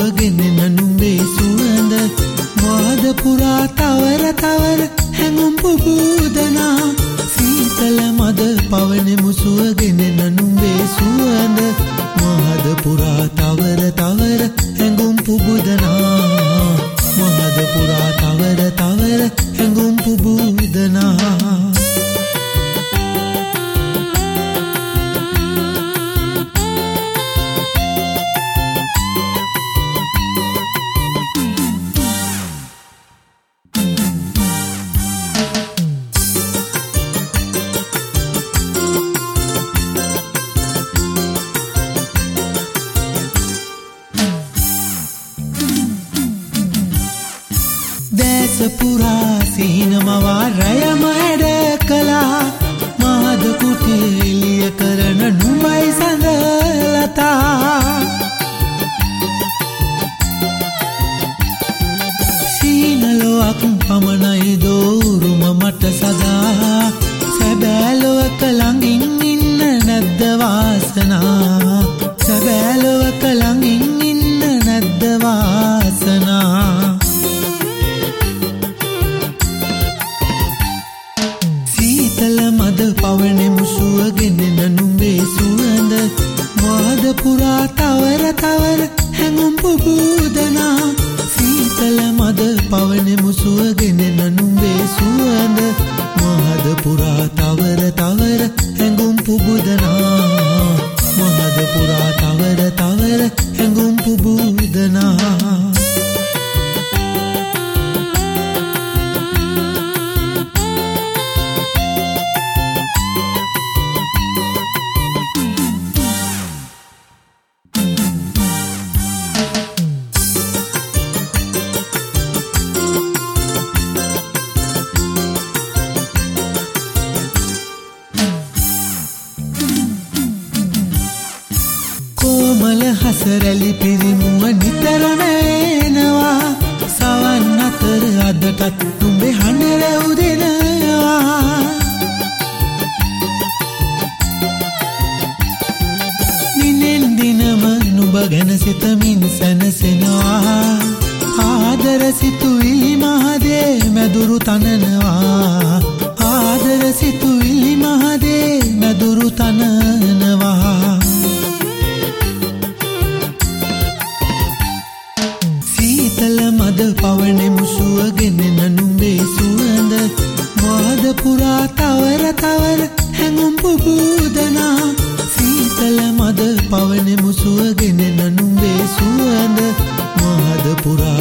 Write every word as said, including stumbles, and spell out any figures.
මුසුවගෙන නනුඹේ සුවඳ මාද පුරා තවර තවර හැඟුම් පුබුදනා සීතල මද පවන මුසුවගෙන නනුඹේ සුවඳ මාද පුරා තවර තවර හැඟුම් පුබුදනා මාද පුරා තවර තවර හැඟුම් පුබුදනා පුරා සීනමවා රයම හැඩ කලා මාද කුටි එළිය කරන නුඹයි සඳලතා සීනලොවක් පමණයි දෝරුම මට සදා සැබෑලොවක ළඟින් ඉන්න නැද්ද වාසනා සැබෑලොවක ළඟින් ඉන්න නැද්ද වාසනා මද පවන මුසුවගෙන නනුඹේ සුවඳ මාද පුරා තවර තවර හැඟුම් පුබුදනා සීතල මද පවන මුසුවගෙන නනුඹේ සුවඳ මාද පුරා තවර තවර හැඟුම් පුබුදනා මාද පුරා තවර තවර හැඟුම් පුබුදනා කොමල හසරැලි පිරිමුව නිතරම එනවා සවන් අතර අදටත් නුඹේ හඬ රැවුදෙනවා දිනෙන් දිනම නුඹ ගැන සිතමින් සැනසෙනවා ආදර සිතුවිලි මහදේ මැදුරු තනනවා ආදර සිතුවිලි මහදේ මැදුරු තනනවා සීතල මද පවන මුසුවගෙන නනුඹේ සුවඳ මාද පුරා තවර තවර හැඟුම් පුබුදනා සීතල මද පවන මුසුවගෙන නනුඹේ සුවඳ මාද පුරා